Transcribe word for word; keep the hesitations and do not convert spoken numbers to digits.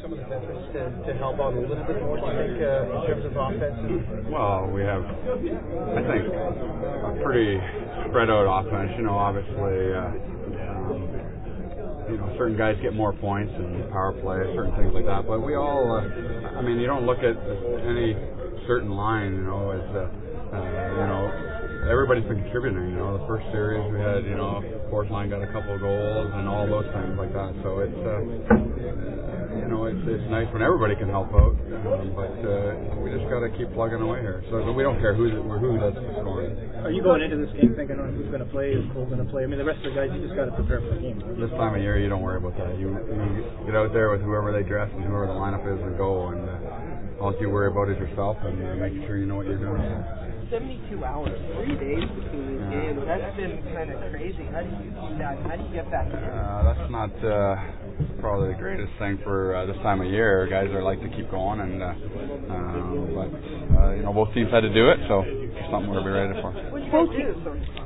some of the veterans to, to help out a little bit more, do you think, uh, in terms of offense? Well, we have, I think, a pretty spread out offense. You know, obviously, uh, um, you know, certain guys get more points in power play, certain things like that. But we all, uh, I mean, you don't look at any certain line, you know, as, uh, uh, you know, everybody's been contributing. You know, the first series we had, you know, fourth line got a couple of goals and all those things like that. So it's, uh, you know, it's it's nice when everybody can help out. Um, but uh, we just got to keep plugging away here. So we don't care who's who does the scoring. Are you going into this game thinking on who's going to play, is Cole going to play? I mean, the rest of the guys, you just got to prepare for the game. This time of year, you don't worry about that. You, you get out there with whoever they dress and whoever the lineup is and go. And uh, all you worry about is yourself and uh, making sure you know what you're doing. seventy-two hours, three days between these yeah. games. That's been kind of crazy. How do you do that? How do you get back in? Uh, that's not uh, probably the greatest thing for uh, this time of year. Guys are like to keep going, and uh, uh, but uh, you know, both teams had to do it, so it's something we'll be ready for. What did you guys do?